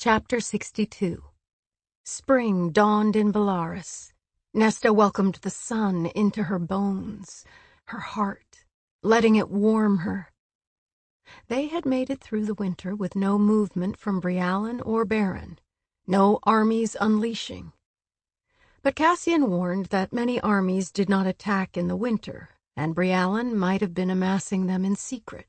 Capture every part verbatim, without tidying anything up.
Chapter sixty-two. Spring dawned in Belarus. Nesta welcomed the sun into her bones, her heart, letting it warm her. They had made it through the winter with no movement from Briallen or Baron, no armies unleashing. But Cassian warned that many armies did not attack in the winter, and Briallen might have been amassing them in secret.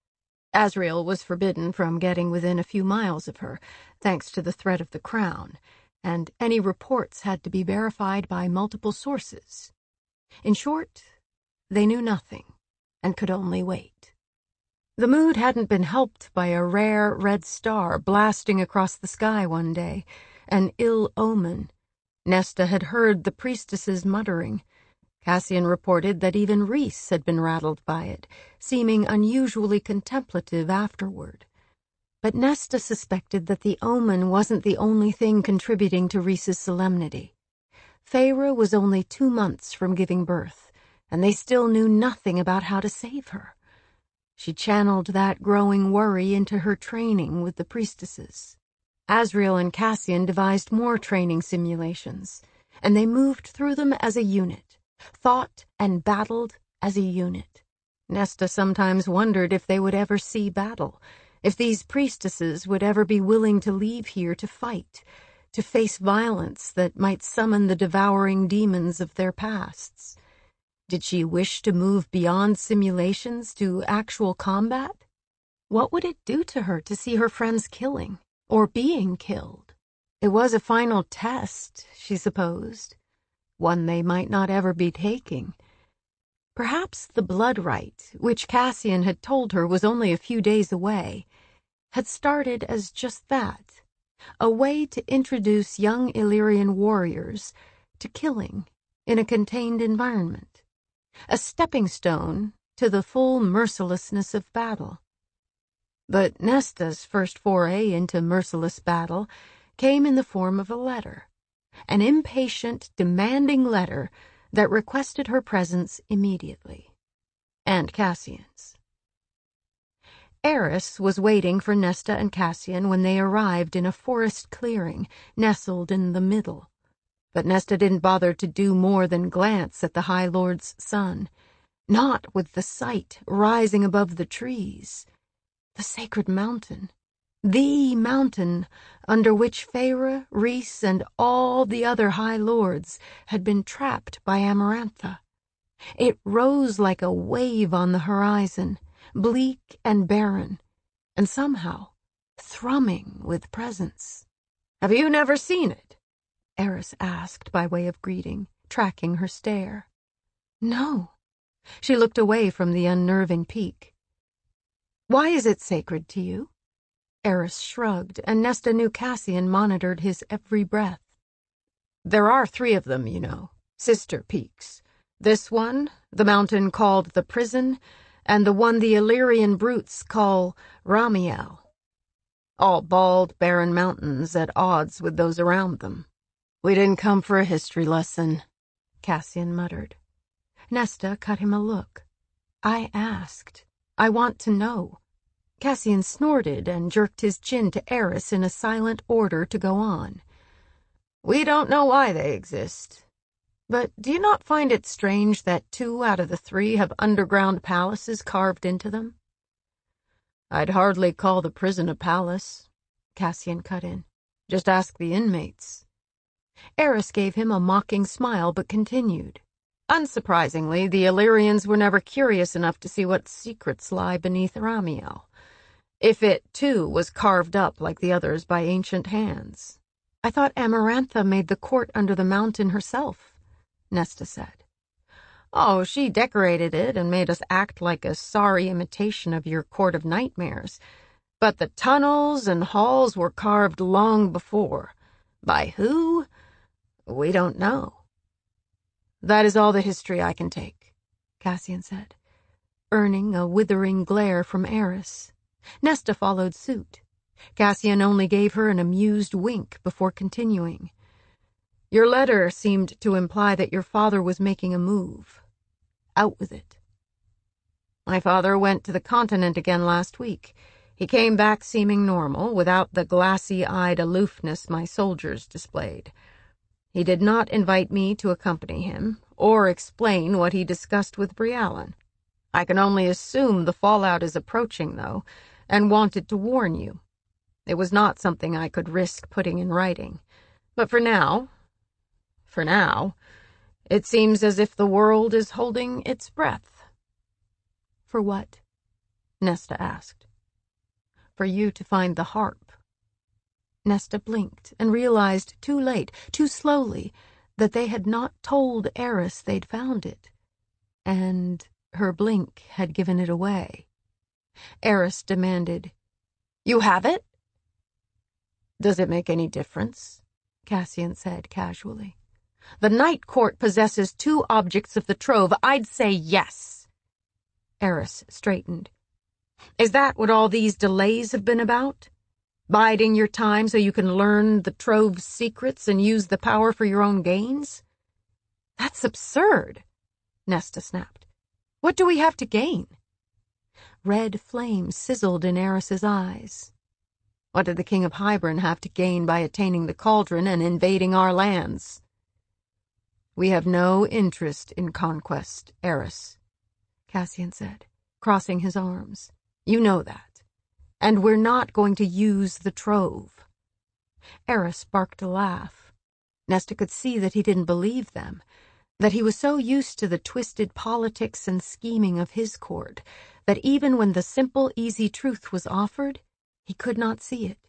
Azriel was forbidden from getting within a few miles of her, thanks to the threat of the crown, and any reports had to be verified by multiple sources. In short, they knew nothing, and could only wait. The mood hadn't been helped by a rare red star blasting across the sky one day, an ill omen. Nesta had heard the priestesses muttering. Cassian reported that even Rhys had been rattled by it, seeming unusually contemplative afterward. But Nesta suspected that the omen wasn't the only thing contributing to Rhys's solemnity. Feyre was only two months from giving birth, and they still knew nothing about how to save her. She channeled that growing worry into her training with the priestesses. Azriel and Cassian devised more training simulations, and they moved through them as a unit. Thought and battled as a unit. Nesta sometimes wondered if they would ever see battle, if these priestesses would ever be willing to leave here to fight, to face violence that might summon the devouring demons of their pasts. Did she wish to move beyond simulations to actual combat? What would it do to her to see her friends killing, or being killed? It was a final test, she supposed. One they might not ever be taking. Perhaps the blood rite, which Cassian had told her was only a few days away, had started as just that, a way to introduce young Illyrian warriors to killing in a contained environment, a stepping stone to the full mercilessness of battle. But Nesta's first foray into merciless battle came in the form of a letter. An impatient, demanding letter that requested her presence immediately. And Cassian's. Eris was waiting for Nesta and Cassian when they arrived in a forest clearing, nestled in the middle. But Nesta didn't bother to do more than glance at the High Lord's son, not with the sight rising above the trees. The sacred mountain. The mountain under which Feyre, Rhys, and all the other High Lords had been trapped by Amarantha. It rose like a wave on the horizon, bleak and barren, and somehow thrumming with presence. "Have you never seen it?" Eris asked by way of greeting, tracking her stare. "No." She looked away from the unnerving peak. "Why is it sacred to you?" Eris shrugged, and Nesta knew Cassian monitored his every breath. "There are three of them, you know, sister peaks. This one, the mountain called the Prison, and the one the Illyrian brutes call Ramiel. All bald, barren mountains at odds with those around them." "We didn't come for a history lesson," Cassian muttered. Nesta cut him a look. "I asked. I want to know." Cassian snorted and jerked his chin to Eris in a silent order to go on. "We don't know why they exist. But do you not find it strange that two out of the three have underground palaces carved into them?" "I'd hardly call the prison a palace," Cassian cut in. "Just ask the inmates." Eris gave him a mocking smile but continued. "Unsurprisingly, the Illyrians were never curious enough to see what secrets lie beneath Ramiel. If it, too, was carved up like the others by ancient hands." "I thought Amarantha made the court under the mountain herself," Nesta said. "Oh, she decorated it and made us act like a sorry imitation of your court of nightmares. But the tunnels and halls were carved long before. By who? We don't know." "That is all the history I can take," Cassian said, earning a withering glare from Eris. Nesta followed suit. Cassian only gave her an amused wink before continuing. "Your letter seemed to imply that your father was making a move. Out with it." "My father went to the continent again last week. He came back seeming normal, without the glassy-eyed aloofness my soldiers displayed. He did not invite me to accompany him, or explain what he discussed with Briallen. I can only assume the fallout is approaching, though, and wanted to warn you. It was not something I could risk putting in writing. But for now, for now, it seems as if the world is holding its breath. For what? Nesta asked. For you to find the harp. Nesta blinked and realized too late, too slowly, that they had not told Eris they'd found it. And her blink had given it away. Eris demanded, "You have it?" "Does it make any difference?" Cassian said casually. "The Night Court possesses two objects of the trove. I'd say yes." Eris straightened. "Is that what all these delays have been about? Biding your time so you can learn the trove's secrets and use the power for your own gains?" "That's absurd," Nesta snapped. "What do we have to gain?" Red flame sizzled in Eris's eyes. What did the King of Hybern have to gain by attaining the cauldron and invading our lands? "We have no interest in conquest, Eris," Cassian said, crossing his arms. "You know that. And we're not going to use the trove." Eris barked a laugh. Nesta could see that he didn't believe them, that he was so used to the twisted politics and scheming of his court, that even when the simple, easy truth was offered, he could not see it.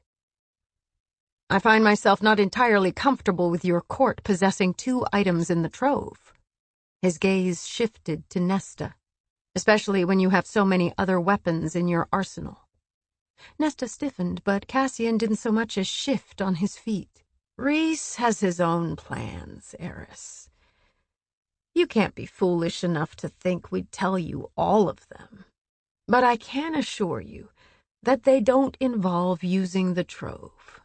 "I find myself not entirely comfortable with your court possessing two items in the trove." His gaze shifted to Nesta, "especially when you have so many other weapons in your arsenal." Nesta stiffened, but Cassian didn't so much as shift on his feet. "Rhys has his own plans, Eris. You can't be foolish enough to think we'd tell you all of them. But I can assure you that they don't involve using the trove."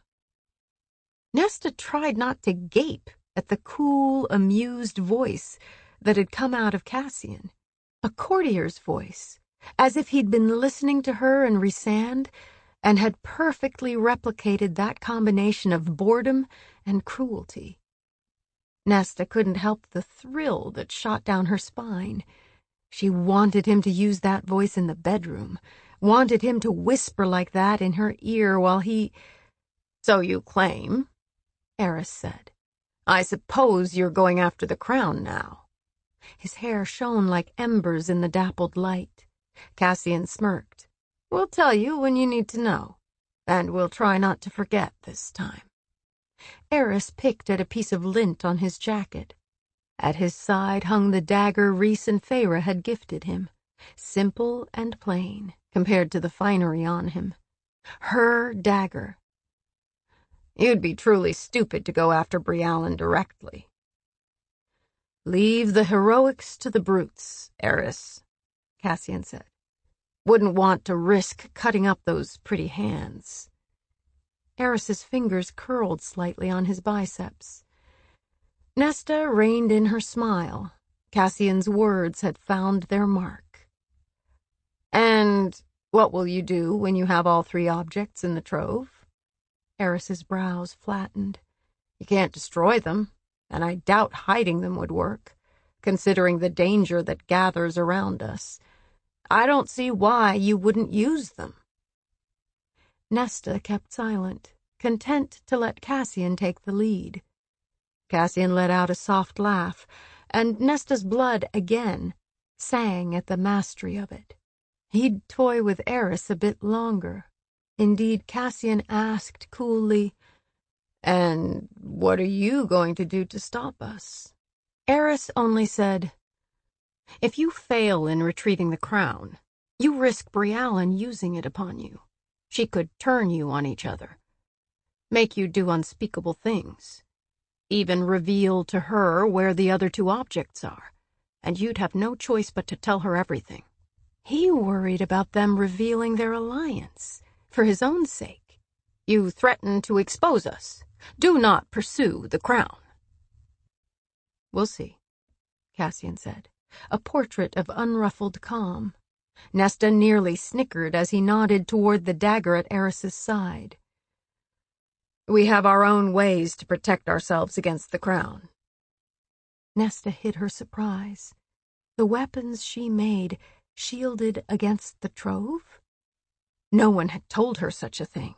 Nesta tried not to gape at the cool, amused voice that had come out of Cassian. A courtier's voice, as if he'd been listening to her in Rhysand and had perfectly replicated that combination of boredom and cruelty. Nesta couldn't help the thrill that shot down her spine. She wanted him to use that voice in the bedroom, wanted him to whisper like that in her ear while he... "So you claim," Eris said. "I suppose you're going after the crown now." His hair shone like embers in the dappled light. Cassian smirked. "We'll tell you when you need to know, and we'll try not to forget this time." Eris picked at a piece of lint on his jacket. At his side hung the dagger Rhys and Feyre had gifted him, simple and plain compared to the finery on him. Her dagger. "You'd be truly stupid to go after Briallen directly." "Leave the heroics to the brutes, Eris," Cassian said. "Wouldn't want to risk cutting up those pretty hands." Eris's fingers curled slightly on his biceps. Nesta reined in her smile. Cassian's words had found their mark. "And what will you do when you have all three objects in the trove?" Eris's brows flattened. "You can't destroy them, and I doubt hiding them would work, considering the danger that gathers around us. I don't see why you wouldn't use them." Nesta kept silent, content to let Cassian take the lead. Cassian let out a soft laugh, and Nesta's blood again sang at the mastery of it. He'd toy with Eris a bit longer. Indeed, Cassian asked coolly, "And what are you going to do to stop us?" Eris only said, "If you fail in retrieving the crown, you risk Briallen using it upon you. She could turn you on each other, make you do unspeakable things, even reveal to her where the other two objects are, and you'd have no choice but to tell her everything." He worried about them revealing their alliance, for his own sake. "You threaten to expose us. Do not pursue the crown." "We'll see," Cassian said, a portrait of unruffled calm. Nesta nearly snickered as he nodded toward the dagger at Eris's side. "We have our own ways to protect ourselves against the crown." Nesta hid her surprise. The weapons she made shielded against the trove? No one had told her such a thing.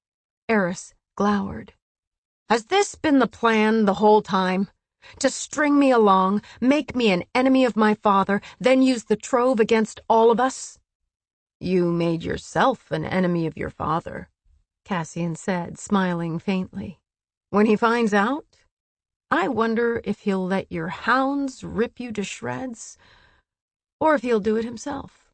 Eris glowered. "Has this been the plan the whole time? To string me along, make me an enemy of my father, then use the trove against all of us?" "You made yourself an enemy of your father," Cassian said, smiling faintly. "When he finds out, I wonder if he'll let your hounds rip you to shreds, or if he'll do it himself."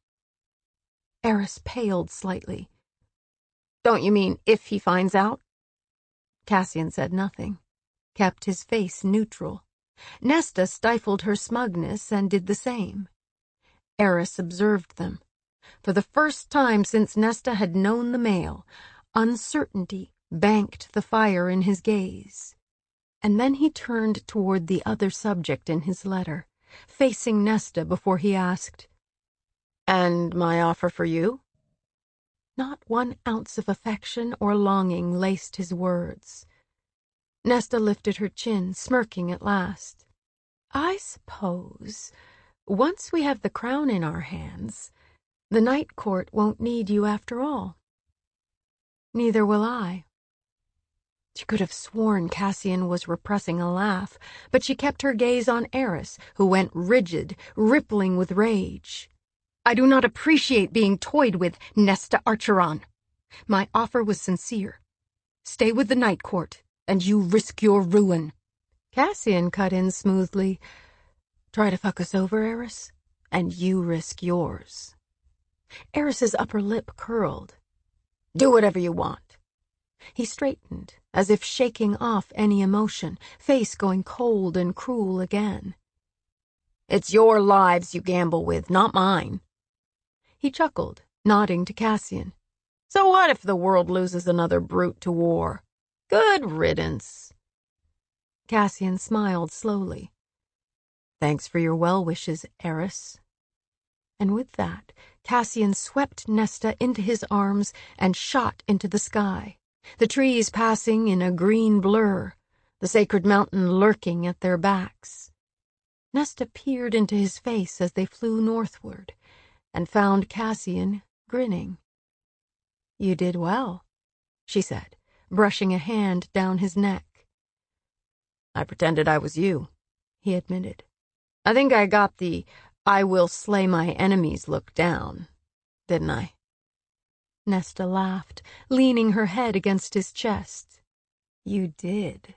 Eris paled slightly. "Don't you mean if he finds out?" Cassian said nothing, kept his face neutral. Nesta stifled her smugness and did the same. Eris observed them. For the first time since Nesta had known the male, uncertainty banked the fire in his gaze. And then he turned toward the other subject in his letter, facing Nesta before he asked, "And my offer for you?" Not one ounce of affection or longing laced his words. Nesta lifted her chin, smirking at last. "I suppose, once we have the crown in our hands, the Night Court won't need you after all." "Neither will I." She could have sworn Cassian was repressing a laugh, but she kept her gaze on Eris, who went rigid, rippling with rage. "I do not appreciate being toyed with, Nesta Archeron. My offer was sincere. Stay with the Night Court, and you risk your ruin." Cassian cut in smoothly. "Try to fuck us over, Eris, and you risk yours." Eris's upper lip curled. "Do whatever you want." He straightened, as if shaking off any emotion, face going cold and cruel again. "It's your lives you gamble with, not mine." He chuckled, nodding to Cassian. "So what if the world loses another brute to war? Good riddance." Cassian smiled slowly. "Thanks for your well wishes, Eris." And with that, Cassian swept Nesta into his arms and shot into the sky, the trees passing in a green blur, the sacred mountain lurking at their backs. Nesta peered into his face as they flew northward, and found Cassian grinning. "You did well," she said, brushing a hand down his neck. "I pretended I was you," he admitted. "I think I got the I will slay my enemies look down, didn't I?" Nesta laughed, leaning her head against his chest. "You did."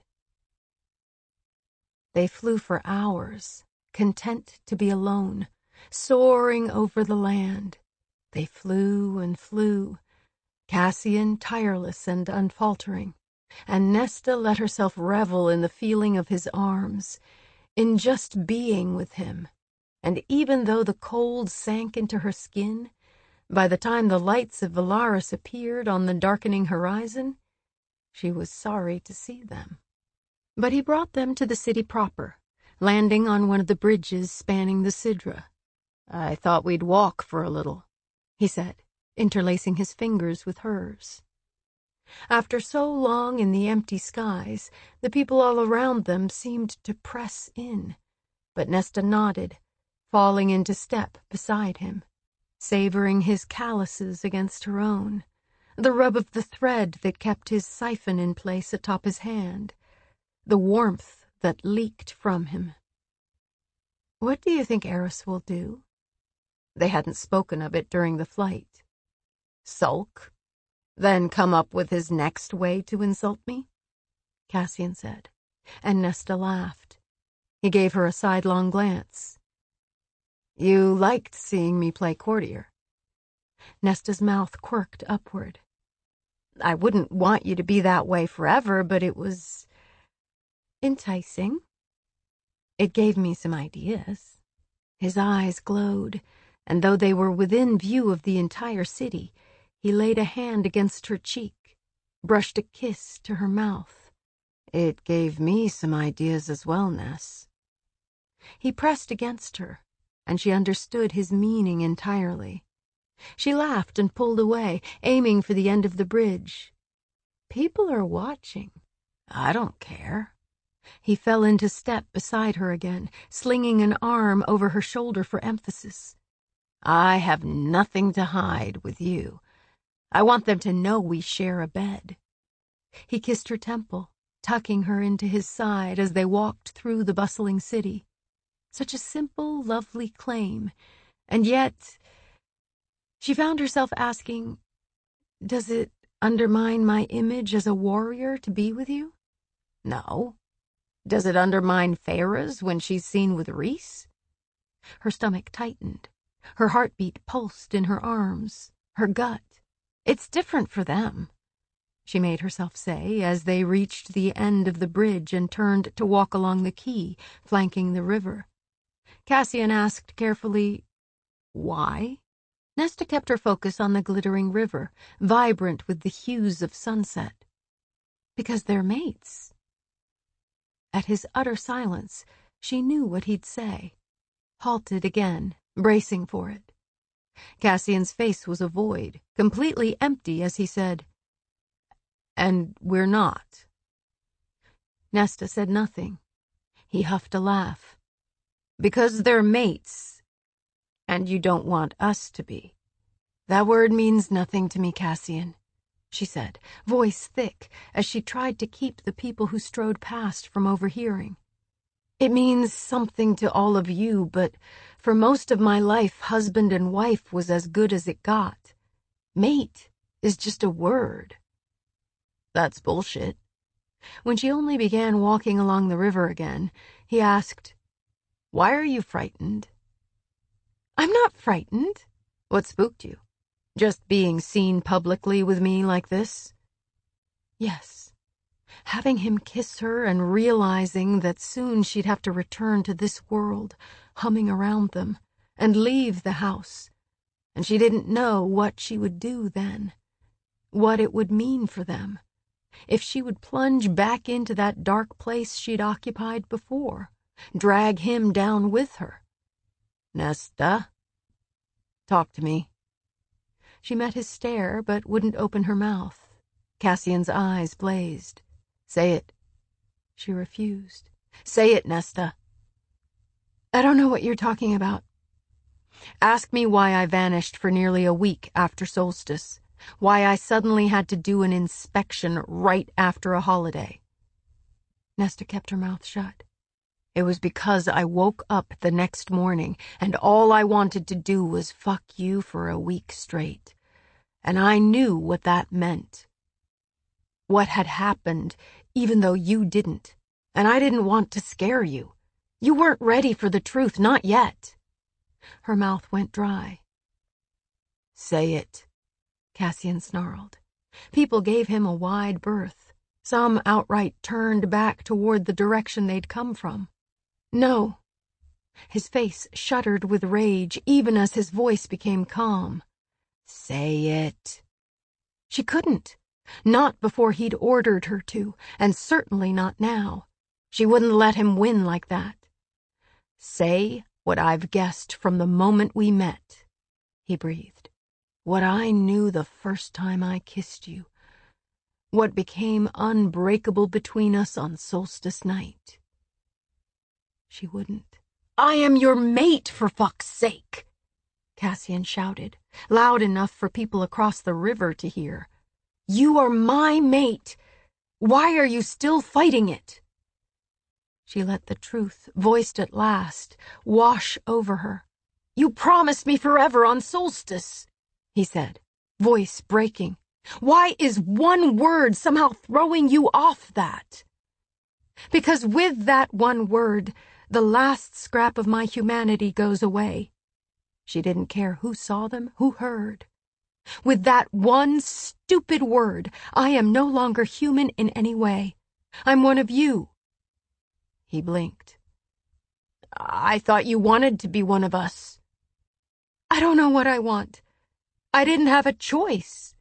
They flew for hours, content to be alone, soaring over the land. They flew and flew, Cassian tireless and unfaltering, and Nesta let herself revel in the feeling of his arms, in just being with him. And even though the cold sank into her skin, by the time the lights of Velaris appeared on the darkening horizon, she was sorry to see them. But he brought them to the city proper, landing on one of the bridges spanning the Sidra. "I thought we'd walk for a little," he said, interlacing his fingers with hers. After so long in the empty skies, the people all around them seemed to press in, but Nesta nodded, falling into step beside him, savoring his calluses against her own, the rub of the thread that kept his siphon in place atop his hand, the warmth that leaked from him. "What do you think Eris will do?" They hadn't spoken of it during the flight. "Sulk? Then come up with his next way to insult me?" Cassian said, and Nesta laughed. He gave her a sidelong glance. "You liked seeing me play courtier." Nesta's mouth quirked upward. "I wouldn't want you to be that way forever, but it was enticing. It gave me some ideas." His eyes glowed, and though they were within view of the entire city, he laid a hand against her cheek, brushed a kiss to her mouth. "It gave me some ideas as well, Ness." He pressed against her, and she understood his meaning entirely. She laughed and pulled away, aiming for the end of the bridge. People are watching. I don't care. He fell into step beside her again, slinging an arm over her shoulder for emphasis. I have nothing to hide with you. I want them to know we share a bed. He kissed her temple, tucking her into his side as they walked through the bustling city. Such a simple, lovely claim, and yet she found herself asking, does it undermine my image as a warrior to be with you? No. Does it undermine Feyre's when she's seen with Rhys? Her stomach tightened. Her heartbeat pulsed in her arms, her gut. It's different for them, she made herself say as they reached the end of the bridge and turned to walk along the quay, flanking the river. Cassian asked carefully, why? Nesta kept her focus on the glittering river, vibrant with the hues of sunset. Because they're mates. At his utter silence, she knew what he'd say. Halted again, bracing for it. Cassian's face was a void, completely empty as he said, and we're not. Nesta said nothing. He huffed a laugh. Because they're mates, and you don't want us to be. That word means nothing to me, Cassian, she said, voice thick, as she tried to keep the people who strode past from overhearing. It means something to all of you, but for most of my life, husband and wife was as good as it got. Mate is just a word. That's bullshit. When she only began walking along the river again, he asked, why are you frightened? I'm not frightened. What spooked you? Just being seen publicly with me like this? Yes. Having him kiss her and realizing that soon she'd have to return to this world, humming around them, and leave the house. And she didn't know what she would do then, what it would mean for them, if she would plunge back into that dark place she'd occupied before, drag him down with her. Nesta, talk to me. She met his stare, but wouldn't open her mouth. Cassian's eyes blazed. Say it. She refused. Say it, Nesta. I don't know what you're talking about. Ask me why I vanished for nearly a week after solstice. Why I suddenly had to do an inspection right after a holiday. Nesta kept her mouth shut. It was because I woke up the next morning and all I wanted to do was fuck you for a week straight. And I knew what that meant. What had happened, even though you didn't. And I didn't want to scare you. You weren't ready for the truth, not yet. Her mouth went dry. Say it, Cassian snarled. People gave him a wide berth. Some outright turned back toward the direction they'd come from. No. His face shuddered with rage, even as his voice became calm. Say it. She couldn't. Not before he'd ordered her to, and certainly not now. She wouldn't let him win like that. Say what I've guessed from the moment we met, he breathed. What I knew the first time I kissed you. What became unbreakable between us on solstice night. She wouldn't. I am your mate, for fuck's sake, Cassian shouted, loud enough for people across the river to hear. You are my mate. Why are you still fighting it? She let the truth, voiced at last, wash over her. You promised me forever on solstice, he said, voice breaking. Why is one word somehow throwing you off that? Because with that one word, the last scrap of my humanity goes away. She didn't care who saw them, who heard. With that one stupid word, I am no longer human in any way. I'm one of you. He blinked. I thought you wanted to be one of us. I don't know what I want. I didn't have a choice.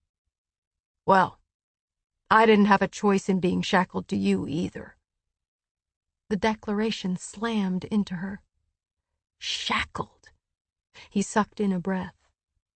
Well, I didn't have a choice in being shackled to you either. The declaration slammed into her. Shackled. He sucked in a breath.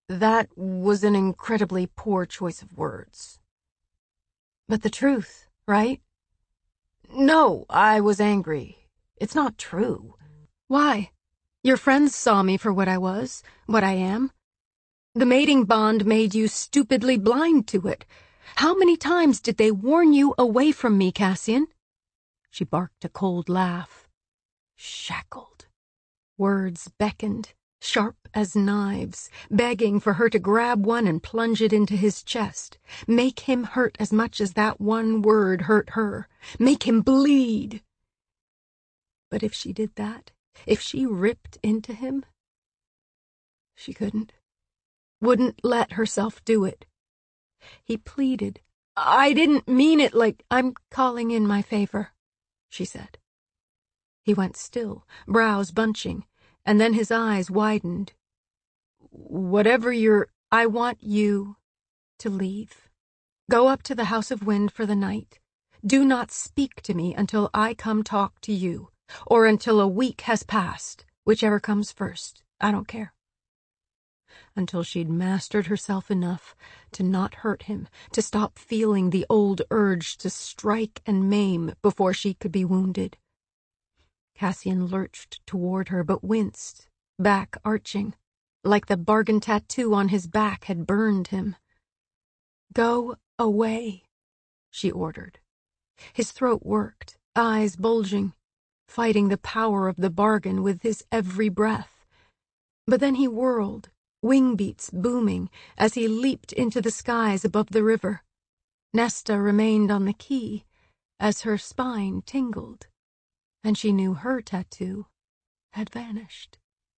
That was an incredibly poor choice of words. But the truth, right? No, I was angry. It's not true. Why? Your friends saw me for what I was, what I am. The mating bond made you stupidly blind to it. How many times did they warn you away from me, Cassian? She barked a cold laugh. Shackled. Words beckoned, sharp as knives, begging for her to grab one and plunge it into his chest. Make him hurt as much as that one word hurt her. Make him bleed. But if she did that, if she ripped into him, she couldn't. Wouldn't let herself do it. He pleaded. I didn't mean it like I'm calling in my favor, she said. He went still, brows bunching, and then his eyes widened. Whatever you're, I want you to leave. Go up to the House of Wind for the night. Do not speak to me until I come talk to you, or until a week has passed, whichever comes first. I don't care. Until she'd mastered herself enough to not hurt him, to stop feeling the old urge to strike and maim before she could be wounded. Cassian lurched toward her, but winced, back arching, like the bargain tattoo on his back had burned him. Go away, she ordered. His throat worked, eyes bulging, fighting the power of the bargain with his every breath. But then he whirled, wing beats booming, as he leaped into the skies above the river. Nesta remained on the quay, as her spine tingled, and she knew her tattoo had vanished.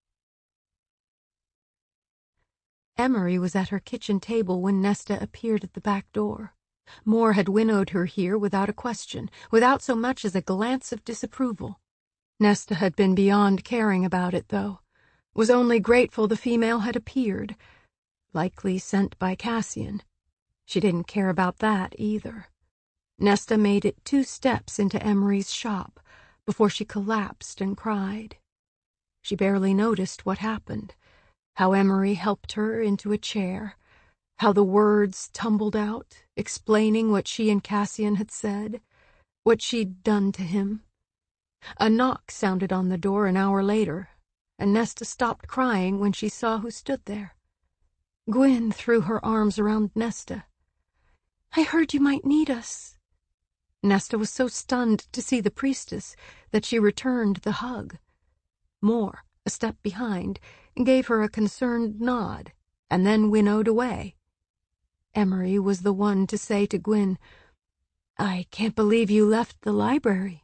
Emery was at her kitchen table when Nesta appeared at the back door. Moore had winnowed her here without a question, without so much as a glance of disapproval. Nesta had been beyond caring about it, though, was only grateful the female had appeared, likely sent by Cassian. She didn't care about that either. Nesta made it two steps into Emery's shop before she collapsed and cried. She barely noticed what happened, how Emery helped her into a chair, how the words tumbled out, explaining what she and Cassian had said, what she'd done to him. A knock sounded on the door an hour later, and Nesta stopped crying when she saw who stood there. Gwyn threw her arms around Nesta. I heard you might need us. Nesta was so stunned to see the priestess that she returned the hug. Moore, a step behind, gave her a concerned nod, and then winnowed away. Emery was the one to say to Gwyn, I can't believe you left the library.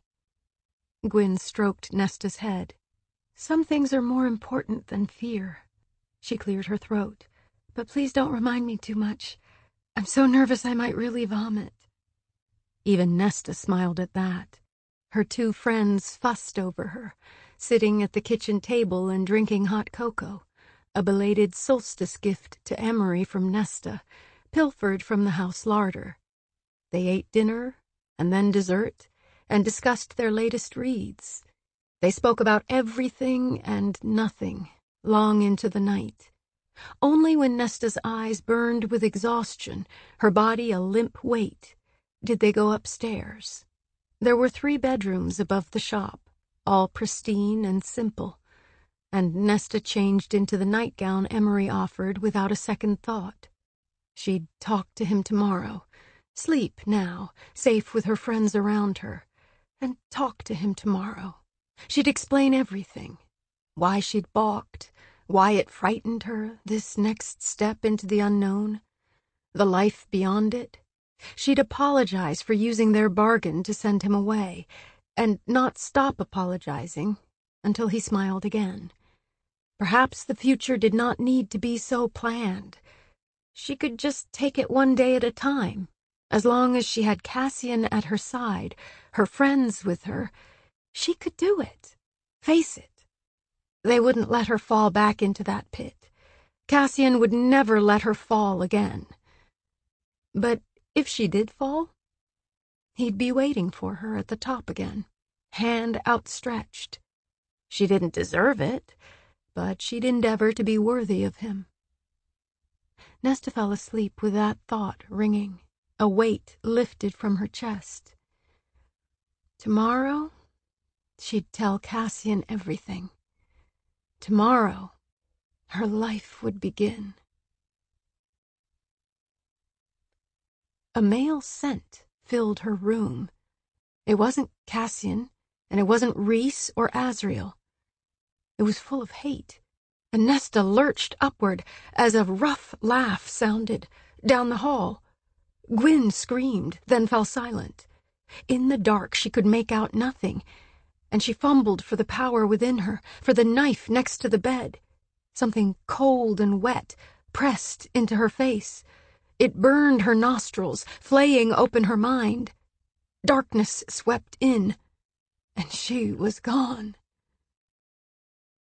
Gwyn stroked Nesta's head. Some things are more important than fear. She cleared her throat. But please don't remind me too much. I'm so nervous I might really vomit. Even Nesta smiled at that. Her two friends fussed over her, sitting at the kitchen table and drinking hot cocoa, a belated solstice gift to Emery from Nesta, pilfered from the house larder. They ate dinner, and then dessert, and discussed their latest reads. They spoke about everything and nothing, long into the night. Only when Nesta's eyes burned with exhaustion, her body a limp weight, did they go upstairs. There were three bedrooms above the shop, all pristine and simple, and Nesta changed into the nightgown Emery offered without a second thought. She'd talk to him tomorrow, sleep now, safe with her friends around her, and talk to him tomorrow. She'd explain everything, why she'd balked, why it frightened her, this next step into the unknown, the life beyond it. She'd apologize for using their bargain to send him away, and not stop apologizing until he smiled again. Perhaps the future did not need to be so planned. She could just take it one day at a time. As long as she had Cassian at her side, her friends with her, she could do it, face it. They wouldn't let her fall back into that pit. Cassian would never let her fall again. But if she did fall, he'd be waiting for her at the top again, hand outstretched. She didn't deserve it, but she'd endeavor to be worthy of him. Nesta fell asleep with that thought ringing, a weight lifted from her chest. Tomorrow, she'd tell Cassian everything. Tomorrow, her life would begin. A male scent filled her room. It wasn't Cassian, and it wasn't Rhys or Azriel. It was full of hate, and Nesta lurched upward as a rough laugh sounded down the hall. Gwyn screamed, then fell silent. In the dark she could make out nothing, and she fumbled for the power within her, for the knife next to the bed. Something cold and wet pressed into her face. It burned her nostrils, flaying open her mind. Darkness swept in, and she was gone.